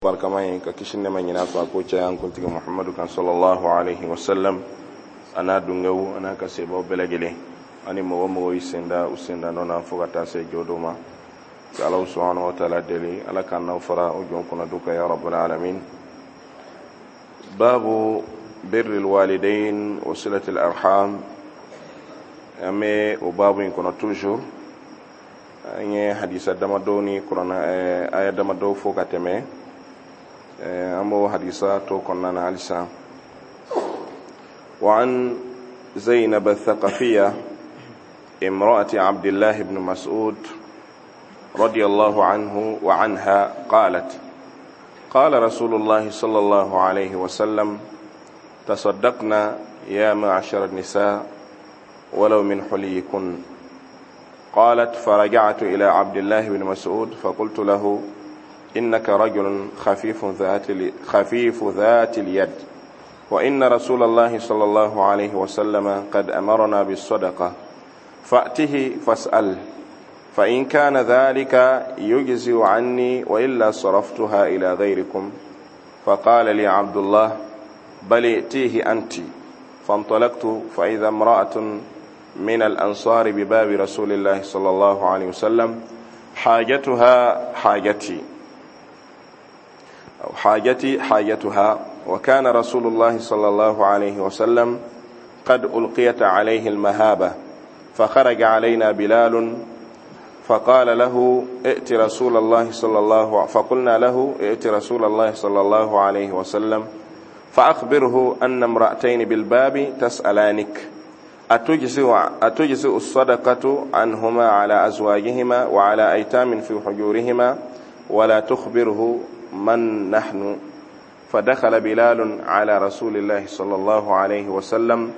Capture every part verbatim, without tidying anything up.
barkamai ka kishin neman yana fa ko cayan kuntiga Muhammadu kan sallallahu alaihi wasallam ana dungawu ana ka sebo belegele ani mo mo isenda usenda nona fogata se jodoma ka Allah subhanahu wa ta'ala deli ala kan nawfara ujon kuna duka ya rabbul alamin. Babu birri alwalidain wa silati alarham ame o babu kuna toujours anye hadisa damadoni kuna aya damado fogateme أمو حديثات وكنا نعلسا. وعن زينب الثقفية امرأة عبد الله بن مسعود رضي الله عنه وعنها قالت قال رسول الله صلى الله عليه وسلم تصدقنا يا معشر النساء ولو من حليكن. قالت فرجعت إلى عبد الله بن مسعود فقلت له إنك رجل خفيف ذات خفيف ذات اليد وإن رسول الله صلى الله عليه وسلم قد أمرنا بالصدقة فأته فاسأل فإن كان ذلك يجزي عني وإلا صرفتها إلى غيركم. فقال لي عبد الله بل ائتيه أنت. فانطلقت فإذا امرأة من الأنصار بباب رسول الله صلى الله عليه وسلم حاجتها حاجتي أو حاجتي حاجتها وكان رسول الله صلى الله عليه وسلم قد ألقيت عليه المهابة فخرج علينا بلال فقال له ائت رسول الله صلى الله فقلنا له ائت رسول الله صلى الله عليه وسلم فأخبره أن امرأتين بالباب تسألانك أتجزئ أتجزئ الصدقة عنهما على أزواجهما وعلى أيتام في حجورهما ولا تخبره من نحن. فدخل بلال على رسول الله صلى الله عليه وسلم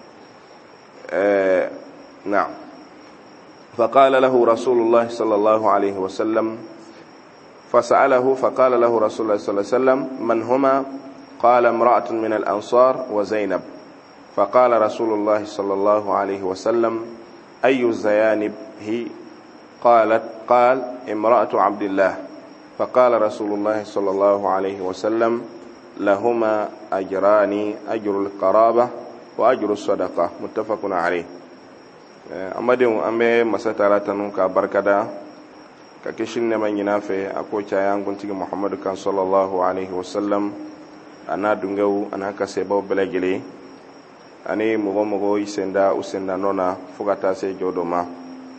آه نعم فقال له رسول الله صلى الله عليه وسلم فسأله فقال له رسول الله صلى الله عليه وسلم من هما؟ قال امرأة من الأنصار وزينب. فقال رسول الله صلى الله عليه وسلم أي الزيانب هي؟ قالت قال امرأة عبد الله. فقال رسول الله صلى الله عليه وسلم لهما أجران أجر القرابة وأجر الصدقة متفق عليه. أمدهم أمي مساتراتن كبركدا ككشن من ينافع أكو شايان كنتي محمد كان صلى الله عليه وسلم أنا دنجو أنا كسبوا بلجلي أني مغو مغو يسندا أسندا نونا فقطع سجودما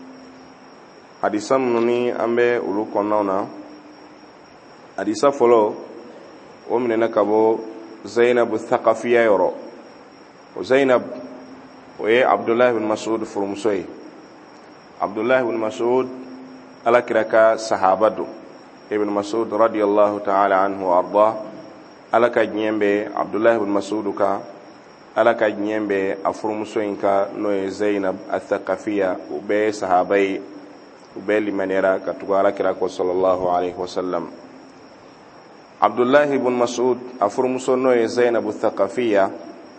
حديثا مني أمي أولو كنونا hadisa folo o minena kabo Zainab al-Thaqafiyya yoro o Zainab o ye Abdullah ibn Mas'ud furumusoy. Abdullah ibn Mas'ud ala kiraka sahabado ibn Mas'ud radiyallahu ta'ala anhu wa arda ala ka nyembe Abdullah ibn Mas'ud ka ala ka nyembe afurumusoy ka no ye Zainab al-Thaqafiyya o be sahabai o be limanera ka tugala kirako sallallahu alaihi wasallam. Abdullah ibn Mas'ud afurmuso no ye Zainab al-Thaqafiyya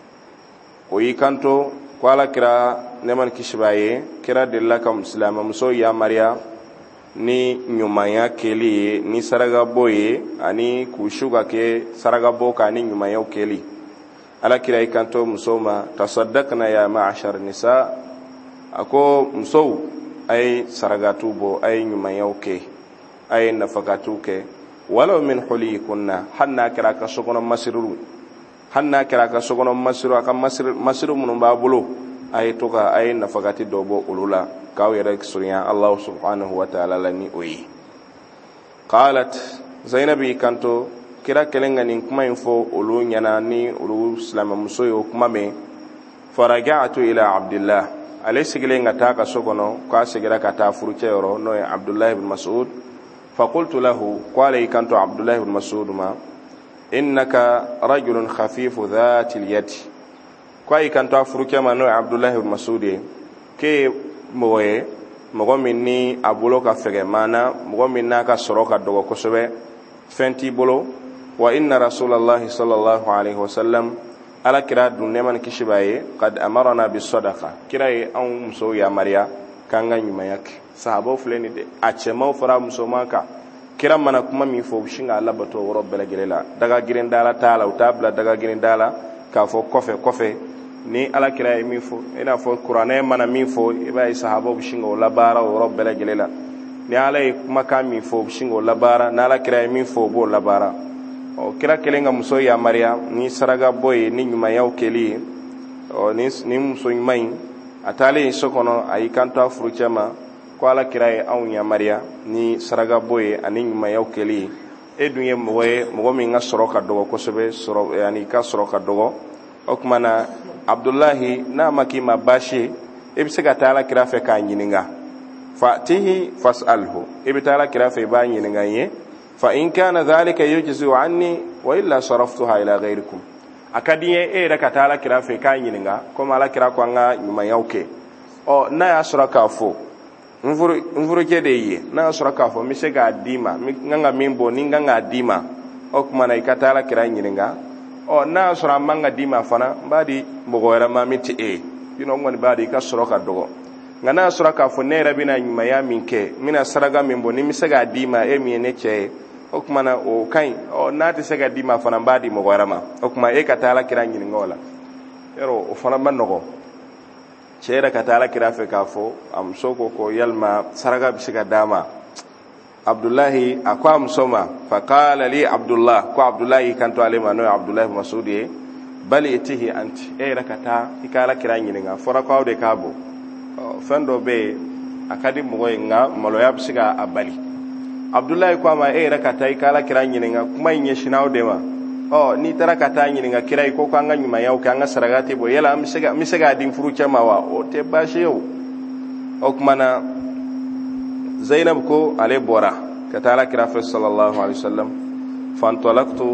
o yikanto kwala kira neman kishbaye kira dilla kam islama muso ya maria ni nyumaya keli ni saraga boye ani kushuga ke saraga boka ni nyumaya keli ala kira yikanto musoma tasaddaqna ya ma'ashar nisa ako muso ay saraga tubo ay nyumaya ke ay nafakatu ke ولو من حليكن حنا كراك سكون مسرور حنا كراك سكون مسرور كم مسرور مسرور من بابلو أي توكا أي نفقاتي دوبو أولولا كاو يرك سريان الله سبحانه وتعالى لني أوي. قالت زينب كانتو كرا كلنغني كما ينفو أولو يناني أولو سلام مسوي كما مي فرجعت إلى عبد الله عليه سجلين غتاك سكونو كاسجلا كتا فروتشيرو نوي عبد الله بن مسعود. فقلت له قال كنت عبد الله بن مسعود ما إنك رجل خفيف ذات اليد كاي كنت أفرك ما نوع عبد الله بن مسعود كي موي مغمني أبولوك فجمانا مغمنا كسروك الدوا كسبة فنتي بلو وإن رسول الله صلى الله عليه وسلم على كراد نمان كشباي قد أمرنا بالصدقة كراي أو مسوي يا مريا kanga nyuma yake sahaba fulani de achema fara musomaka kira mana kuma min fo shinga Allah bato woro bela gelela daga girin dala taala o tabla daga girin dala ka fo kofe kofe ni ala kira min fo ina fo qur'ane mana min fo ibai sahaba shinga wala bara woro bela gelela ni ala kuma ka min fo shinga wala bara na ala kira min fo bo la bara o kira kelenga muso ya maria ni saraga boy ni nyuma yaw keli o ni ni muso mai atale sokono ay kanto afruchama ko ala kiraye aw nya maria ni saraga boye ani nyuma yaw keli e dunye moye mo mi nga soroka dogo ko sebe soro yani ka soroka dogo okmana abdullahi na makima bashi e bi sega taala kira fe ka nyininga fatihi fasalhu e bi taala kira fe ba nyininga ye fa in kana dhalika yujzu anni wa illa saraftuha ila ghayrikum akadiye e da ka taala kira fe ka nyininga ko mala kira ko nga nyuma yaw ke o na ya soroka fo mvuru mvuru kede yi na sura kafo mi se ga dima mi nganga mimbo ni nganga dima o kuma na ikatala kira nyininga o na sura manga dima fana mbadi mbogoyara ma miti e bino ngoni badi ka sura ka dogo ngana sura kafo ne rabina nyuma ya minke mina saraga mimbo ni mi se ga dima e mi ne che o kuma na o kai o na ti se ga dima fana mbadi mbogoyara ma o kuma e katala kira nyininga wala ero o fana manogo cera katala kira fe kafo am soko ko yalma saraga bisiga dama abdullahi akwa msoma faqala li abdullah ko abdullahi kanto alima no abdullahi masudi bali itihi anti e rakata ikala kira nyininga fora ko de kabo fendo be akadi moy nga maloya bisiga abali abdullahi ko ma e rakata ikala kira nyininga kuma yin shinaw de ma o ni tarakata nyininga kirai ko kanga nyuma yaw kanga saragati bo yela misega misega din furu chamawa o te bashi yau o kuma na zainab ko ale bora katala kira fa sallallahu alaihi wasallam fantalaqtu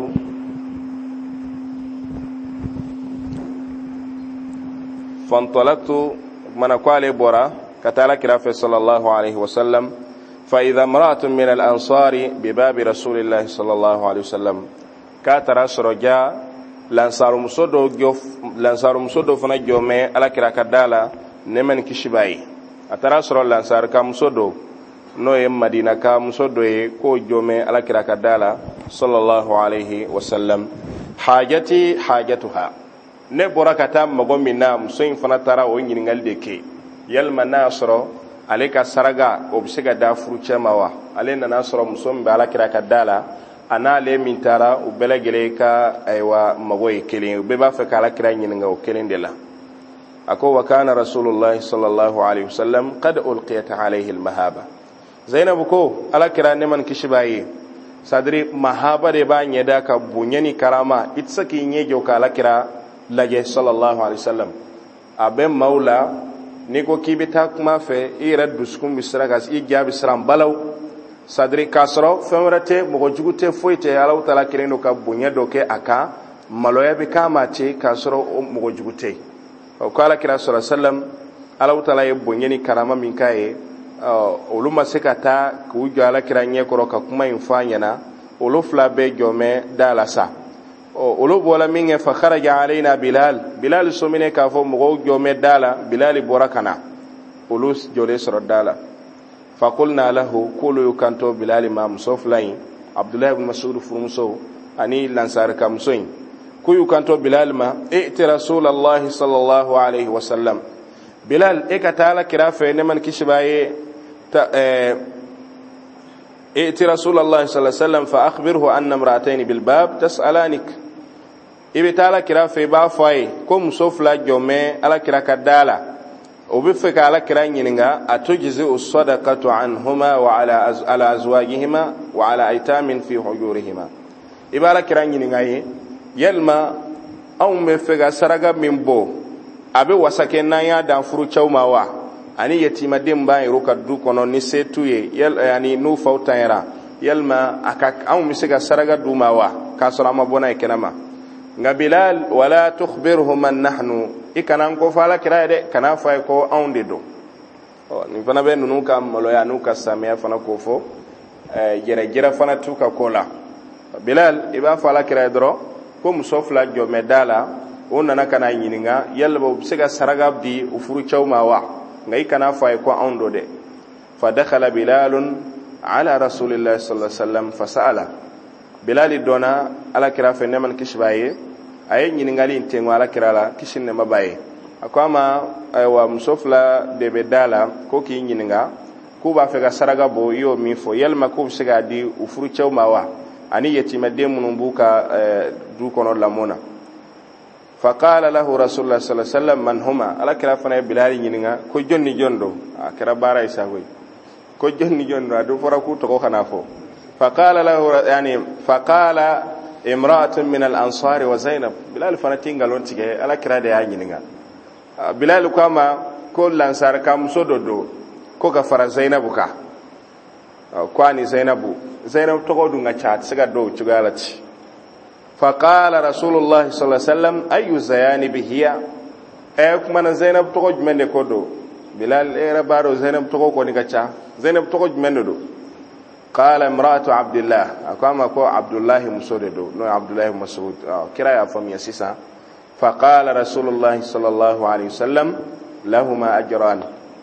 fantalaqtu mana ko ale bora katala kira fa sallallahu alaihi wasallam fa idha imra'atun min al-ansari bi babi rasulillahi sallallahu alaihi wasallam ka tara soroja lansaru musodo gyof lansaru musodo fana jome ala kira kadala nemen kishibai atara soro lansar ka musodo no e madina ka musodo e ko jome ala kira kadala sallallahu alaihi wasallam hajati hajatuha ne borakata magomina musoin fana tara o nyiningal de ke yalma nasro aleka saraga obsiga da furuchamawa alena nasro musom be ala kira kadala ana le min tara u belegele ka aywa magoy kelin be ba fa kala kira nyininga o kelin de la ako wa kana rasulullah sallallahu alaihi wasallam qad ulqiyat alayhi almahaba zainab ko ala kira ne man kishibaye sadri mahaba de ba nyeda ka bunyani karama itsaki nyejo kala kira lage sallallahu alaihi wasallam abe maula niko kibita kuma fe ira duskum bisra gas i jabi sram balaw sadri kasro femrate mogo jugute foite ala utala kireno ka bunya doke aka maloya be kama ce kasro mogo jugute o kala kira sallallahu alaihi wasallam ala utala e bunya ni karama min kai oluma sekata ku jala kira nye koro ka kuma infanya na olo fla be jome dalasa o olo bola minge fa kharaja alaina bilal bilal somine ka fo mogo jome dala bilal borakana olo jole soro dala فقلنا له كل يكانتو بلال ما مصفلين عبد الله بن مسعود فرمسو اني لانصار كمسوين كل يكانتو بلال ما ائت رسول الله صلى الله عليه وسلم بلال اكتالا كرافه نمن كشبايه ائت رسول الله صلى الله عليه وسلم فاخبره ان امراتين بالباب تسالانك ابتالا كرافه با فاي كم صفلا جومه على كراكدالا وبفك على كرانينغا اتجزي الصدقه عنهما وعلى على ازواجهما وعلى ايتام في حجورهما ibala كرانينغا يلما او مفغا سرغا ميمبو abe wasake na ya dan furu chawmawa ani yatima demba iruka du kono ni setuye yel yani nu fautayra yelma akak au misiga saraga dumawa kasolama bona ikenama nga Bilal wala tukhbirhum man nahnu ikana ko fala kira de kana fa ko onde do o ni fana be nunu kam maloya nuka samia fana ko fo eh jere jere fana tuka kola Bilal iba fala kira dro ko musofla jo medala onna kana nyininga yalla bo siga saraga bi ufuru chawmawa nga ikana fa ko ondo de fa dakhala Bilalun على رسول الله صلى الله عليه وسلم فسأله بلال دونا على كرا فنمن كشباي أي نينغالي تنو على كرا لا كشين ما باي أكما أيوا مسوفلا دبدالا كوكي نينغا كوبا فيغا سراغا بو يو ميفو يلما كوب سيغا دي وفرو تشاو ماوا أني يتيما دي منبوكا دو كونو لامونا فقال له رسول الله صلى الله عليه وسلم من هما على كرا فنا بلال نينغا كو جوني جوندو كرا بارا يساوي كو جوني جوندو ادو فراكو تو خنافو فقال له يعني فقال امرأة من الأنصار وزينب بلال فنتينغا لونتيغي على كرا دي نينغا بلال كما كل الأنصار كام سودو كو غفر زينب كا كواني زينب زينب تقودو نغا سيغا دو تشغالاتي فقال رسول الله صلى الله عليه وسلم أي زيان بهيا أيك من زينب تقود من كودو بلال إيرا بارو زينب تقود كوني كتا زينب تقود من دو قال امرأة عبد الله أقام أكو عبد الله مسعود دو نو عبد الله مسعود كرايا فمي سيسا فقال رسول الله صلى الله عليه وسلم لهما أجران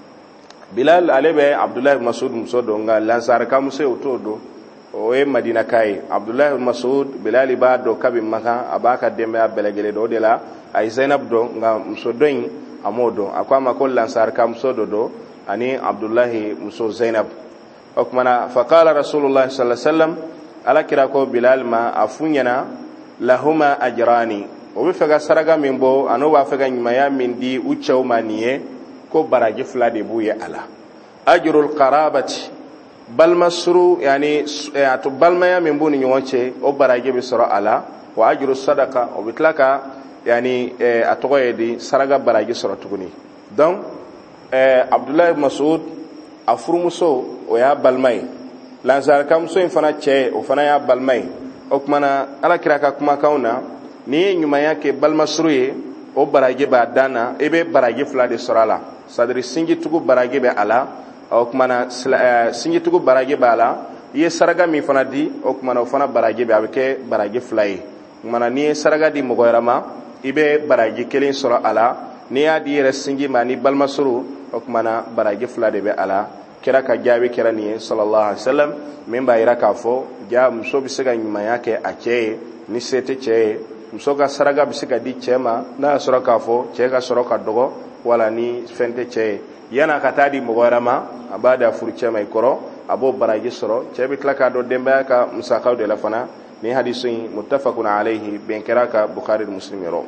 بلال عليه عبد الله مسعود مسعود قال لانسار كامسي وتودو oye madina kai abdullah ibn mas'ud bilali ba do kabi maka abaka dembe abelegele do dela ay zainab do nga msodoin amodo akwama ko lansar kam sodo do ani abdullah muso zainab okmana faqala rasulullah sallallahu alaihi wasallam ala kira ko bilal ma afunyana lahuma ajrani o be faga saraga mimbo ano wa faga nyimaya min di uchaw maniye ko baraji flade buye ala ajrul qarabati bal masru yani atu balmaya min buni nyonche o barage bi sura ala wa ajru sadaqa o bitlaka yani atoyedi saraga barage sura tuguni donc abdullah ibn mas'ud afurmuso o ya balmay lanzar kam so infana che o fana ya balmay o kuma ala kiraka kuma kauna ni nyuma yake bal masruye o barage ba dana ebe barage fla de sura la sadri singi tugu barage be ala o kuma singi tugu barage bala ye saraga mi fana di o kuma o fana barage be abeke barage flay kuma ni saraga di mogoyrama ibe barage kelen sura ala ni ya di re singi mani bal masru o kuma barage fla de be ala kira ka jawi kira ni sallallahu alaihi wasallam min ba ira ka fo ja muso bisiga nyima yake ache ni sete che muso ga saraga bisiga di chema na sura ka fo che ga sura ka dogo wala ni fente che yana katadi mugorama abada furche mai koro abo baraji soro chebe klaka do demba ka musaqaw de la fana ni hadisin muttafaqun alayhi bin kiraka bukhari muslim ro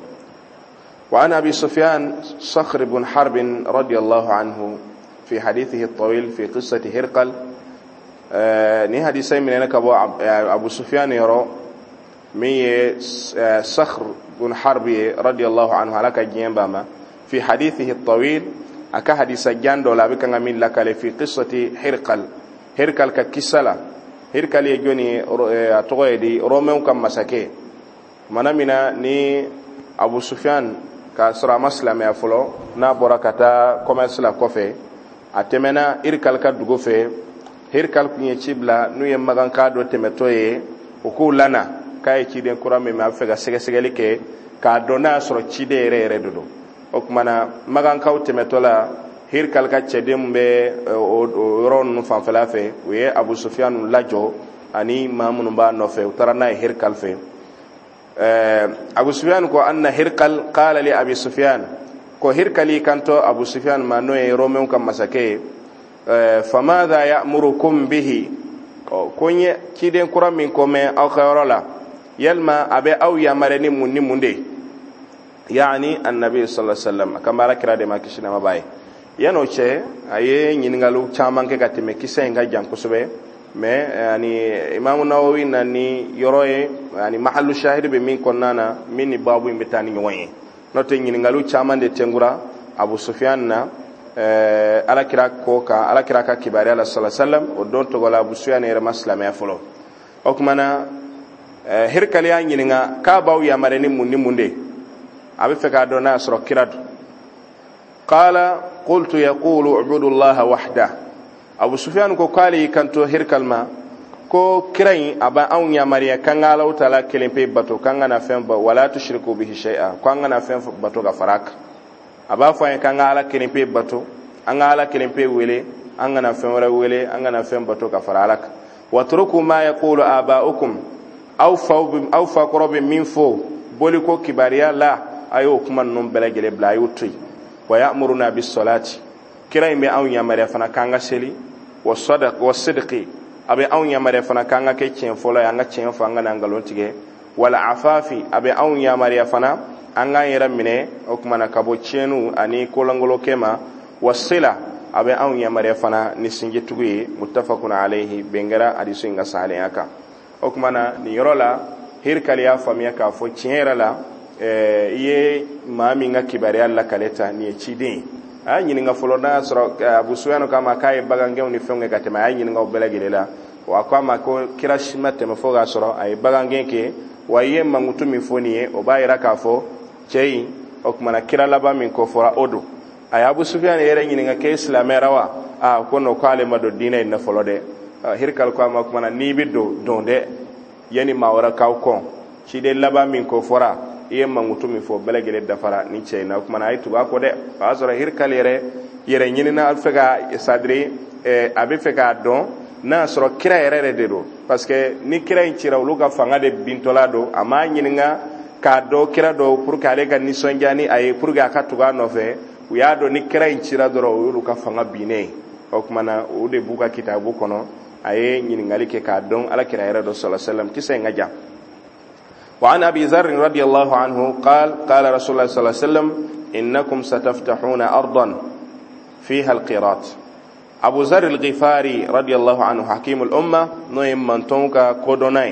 wa ana abi sufyan sakhr ibn harb radiyallahu anhu fi hadithihi at-tawil fi qissati hirqal ni hadisai min ka abu sufyan ro mi sakhr ibn harb radiyallahu anhu alaka jemba ma fi hadithihi at-tawil aka hadisa jando la bika ngamin la kale fi qissati hirqal hirqal ka kisala hirqal ye joni atoyedi romen kam masake manamina ni abu sufyan ka sura maslam ya fulo na borakata commerce la kofe atemena hirqal ka dugo fe hirqal kunye cibla nu ye magan ka do temetoye oku lana kay ci den kurame ma fega sege segeli ke ka dona soro cide re re dodo okmana magan kawte metola hir kalka cedem be ron fan falafe we abu sufyan lajo ani mamun ba no fe tarana hir kalfe eh abu sufyan ko anna hirqal qala li abi sufyan ko hirkali kanto abu sufyan ma no e romen kam masake famadha ya'murukum bihi konye kiden kuram min kome aw khayrola yalma abe aw yamarani munni munde yani annabi sallallahu alaihi wasallam kamara kirade makishina mabaye yano che aye nyingalu chamanke katime kisenga jankusube me yani imam nawawi nani yoroye yani mahallu shahid be min konnana min babu imbetani nyoye note nyingalu chamande tengura abu sufyan na eh ala kira koka ala kira ka kibari ala sallallahu alaihi wasallam o don to gola abu sufyan era maslama ya folo okmana hirkali ya nyinga ka baw ya mareni munni munde abi feka dona soro kiradu qala qultu yaqulu ubudu allaha wahda abu sufyan ko kali kanto hirkalma ko kirai aba an ya mariya kangala utala kelimpe bato kangana femba wala tushriku bihi shay'a kangana femba bato ga farak aba fa kangala kelimpe bato angala kelimpe wele angana fen wala wele angana fen bato ka faralak watruku ma yaqulu aba'ukum aw fa aw fa qurab min fo boli ko kibariya la ayo kuma non belagele bla yutri wa ya'muruna bis salati kira imbe aw nyamare fana kanga seli wa sadaq wa sidqi abe aw nyamare fana kanga ke cien fola yanga cien fa ngana ngalontige wala afafi abe aw nyamare fana anga yera mine o kuma na kabo cienu ani kolangolo kema wasila abe aw nyamare fana ni singi tugi muttafaqun alayhi bengara hadisu nga sale aka o kuma na ni yorola hirkali ya famiya ka fo ciera la eh ye mami nga kibari alla kaleta ni chidi a nyini nga folona soro abu suyano kama kai bagange ni fenga katema a nyini nga obelagelela wa kwa ko kirashimate mafoga soro ay bagange ke waye mangutu mifoniye obayira ka fo chei okmana kira laba min ko fora odo ay abu sufyan yere nyini nga ke islamera wa a kono kwale mado dina na folode hirkal ko ma kuma ni biddo donde yani mawara kaw kon ci de laba min ko fora ye mangutu mi fo belegele dafara ni cheyna kuma na aytu ba ko de asora hirkal yere yere nyini na alfega sadri e abi feka don na soro kira yere de do parce que ni kira incira uluga fanga de bintola do ama nyini nga ka do kira do pour que ale ga ni sonjani ay pour ga katuga no fe uya do ni kira incira do uluga fanga bine o kuma na o de buka kitabu kono ay nyini ngali ke ka don ala kira yere do sallallahu alaihi wasallam kise ngaja وعن أبي ذر رضي الله عنه قال قال رسول الله صلى الله عليه وسلم إنكم ستفتحون أرضا فيها القيراط أبو ذر الغفاري رضي الله عنه حكيم الأمة نويم من تونك كودوناي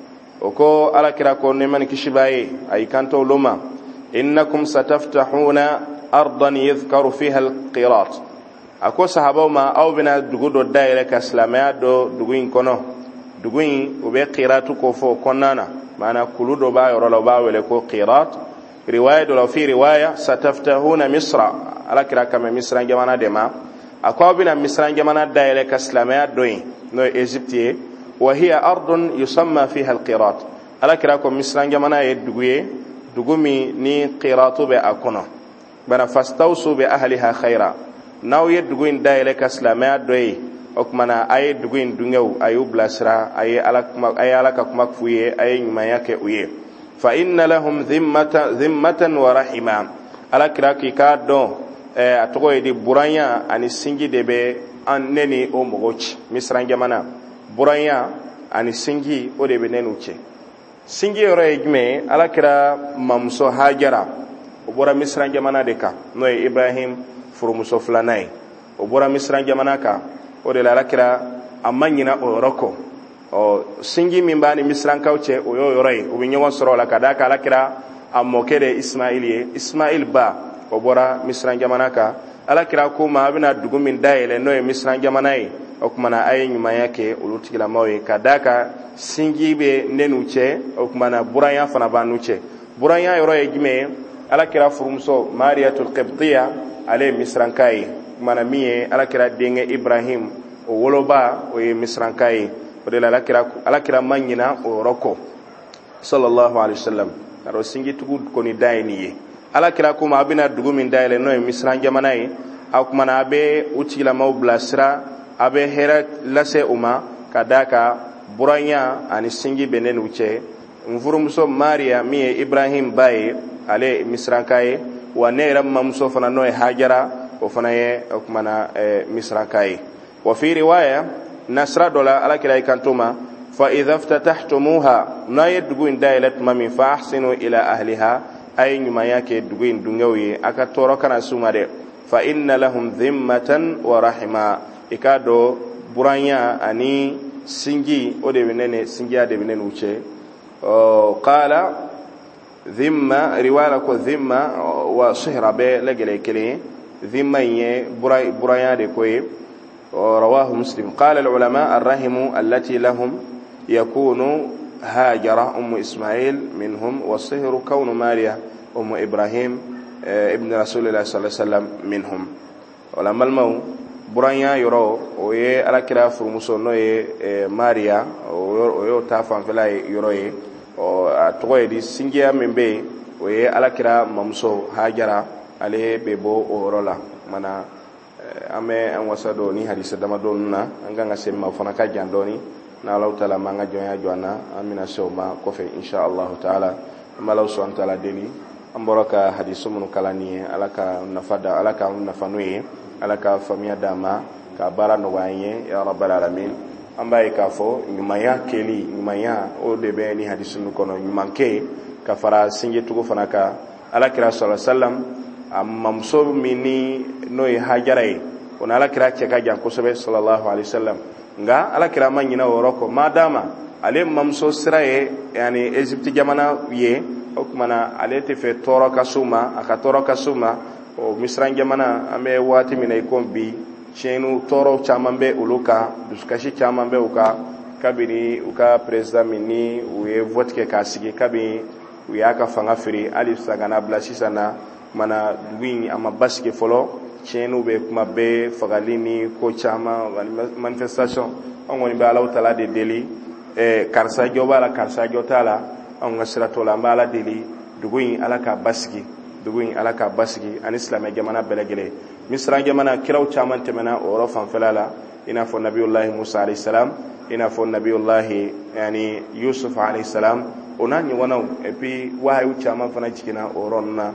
وكو على كرا كونيمان كشباي أي كانتو لما إنكم ستفتحون أرضا يذكر فيها القيراط أكو صحابو ما أو بنا دغودو دايره كاسلاميا دو دغوين كونو دغوين وبي قيراتو كوفو كونانا معنى كلودو با يرولو با ولكو قيراط روايه لو في روايه ستفتحون مصر على كرا كما مصر جمانا دما أكو بنا مصر جمانا دايره كاسلاميا دوين نو ايجيبتي وهي ارض يسمى فيها القيراط على كرا كو مصر جمانا يدغوي دغومي ني قيراطو به اكونو بنا فاستوصوا باهلها خيرا ناو يدغوين دايره كاسلاميا دوي okmana ay duguin dungew ayu blasra ay alak ay alaka kumak fuye ay nyuma yake uye fa inna lahum dhimmata dhimmatan wa rahima alakira ki ka don eh atogo edi buranya ani singi debe an neni o mogochi misrange mana buranya ani singi o debe nenuche singi yoro ejme alakira mamso hajara o bora misrange mana deka no ibrahim furumuso flanai o bora misrange mana ka o de la rakira amanyina o roko o singi mimbani misran kauche o yo yorai o binyo soro la kadaka lakira amokere ismailie ismail ba o bora misran jamanaka alakira ko ma bina dugumin daile no e misran jamanai o kuma na ayi nyuma yake ulutikila mawe kadaka singi be nenuche o kuma na buranya fana banuche buranya yoro ejime alakira furumso mariatul qibtiya ale misran kai mana miye alakira denge ibrahim o woloba o ye misrankai o de la alakira alakira manyina o roko sallallahu alaihi wasallam aro singi tugu ko ni dayni ye alakira ko ma bina dugu min dayle no misran jamanai akuma abe utila mawblasra abe hera lase uma kadaka buranya ani singi benen uche mvurumso maria miye ibrahim baye ale misrankai wa nera mamso fana no hajara وفنايه كمانا مصركاي وفي روايه نصر دولا على كلاي كانتوما فاذا افتتحتموها نايدغون دايلت مامي فاحسنوا الى اهلها اي نما yake duguin dungawi aka toro kana sumade fa inna lahum dhimmatan wa rahima ikado buranya ani singi ode benene singi ade benene uche qala dhimma riwaya ko dhimma wa sihra be legele kele ذمية براي برايا دكوي رواه مسلم قال العلماء الرحم التي لهم يكون هاجر أم إسماعيل منهم والصهر كون ماريا أم إبراهيم ابن رسول الله صلى الله عليه وسلم منهم ولما المو برايا يرو ويه على كلا فرمسون نوي ماريا ويو تافن فلا يروي أتوي دي سنجيا من بي ويه على كلا ممسو هاجر ale bebo orola mana ame an wasado ni hadisa dama donna anga nga semma fana ka jandoni na Allah taala manga jonya jona amina shoma ko fe insha Allah taala malaw subhanahu taala deli amboraka hadisu mun kalani alaka nafada alaka nafanui alaka famia dama ka bara no wanye ya rabbal alamin ambaye ka fo nyumaya keli nyumaya o de be ni hadisu kono nyumanke ka fara sinje tugo fana ka alakira sallallahu alaihi wasallam mamso mini noy hajarai ona alakira ce ka jan kusobe sallallahu alaihi wasallam nga alakira manyina woroko madama ale mamso siraye yani Egypt jamana ye okmana ale te fe toro kasuma aka toro kasuma o misran jamana ame wati minay kombi chenu toro chamambe uluka duskashi chamambe uka kabini uka president mini uye vote ke kasigi kabini uyaka fanga firi alif sagana blasi sana mana duwin ama baske folo chenu be kuma be fagalini ko chama manifestation ngoni be Allah taala de deli e karsa jobala karsa jotala on ngasira tola mbala deli duwin alaka baski duwin alaka baski an islam jamana belegele misra jamana kiraw chama temena oro fan felala ina fo nabiyullah Musa alayhi salam ina fo nabiyullah yani Yusuf alayhi salam onani wana et puis wahayu chama fana jikina oronna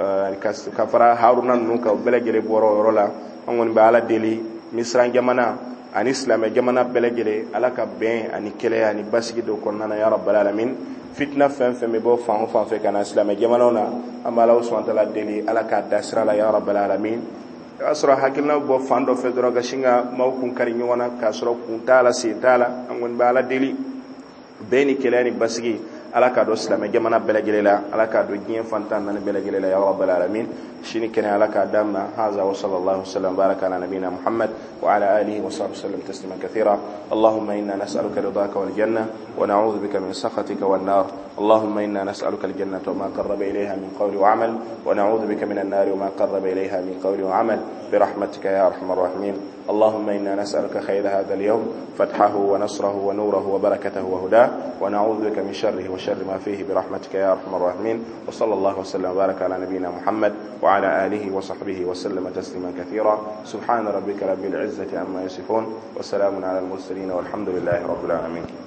ka fara haruna nuka belegele boro rola ngoni ba ala deli misra jamana an islam jamana belegele alaka ben ani kele ani basigi do konnana ya rabbal alamin fitna fem fem bo fan fan fe kana islam jamana ona amala usman tala deli alaka dasra la ya rabbal alamin asra hakilna bo fando fe droga shinga mawkun karinyo wana kasro kuntala sitala ngoni ba ala deli beni kele ani basigi alaka do islam jamana belagelela alaka do gien fantan nan belagelela ya rabbal alamin shini kana alaka damna hadha wa sallallahu sallam baraka ala nabina muhammad wa ala alihi wa sahbihi sallam taslima kathira allahumma inna nas'aluka ridaka wal janna wa na'udhu bika min sakhatika wan nar allahumma inna nas'aluka al jannata wa ma qarraba ilayha min qawli wa amal wa na'udhu bika min an nar wa ma qarraba ilayha min qawli wa amal bi rahmatika ya arhamar rahimin اللهم إنا نسألك خير هذا اليوم فتحه ونصره ونوره وبركته وهداه ونعوذ بك من شره وشر ما فيه برحمتك يا أرحم الراحمين وصلى الله وسلم وبارك على نبينا محمد وعلى آله وصحبه وسلم تسليما كثيرا سبحان ربك رب العزة عما يصفون وسلام على المرسلين والحمد لله رب العالمين.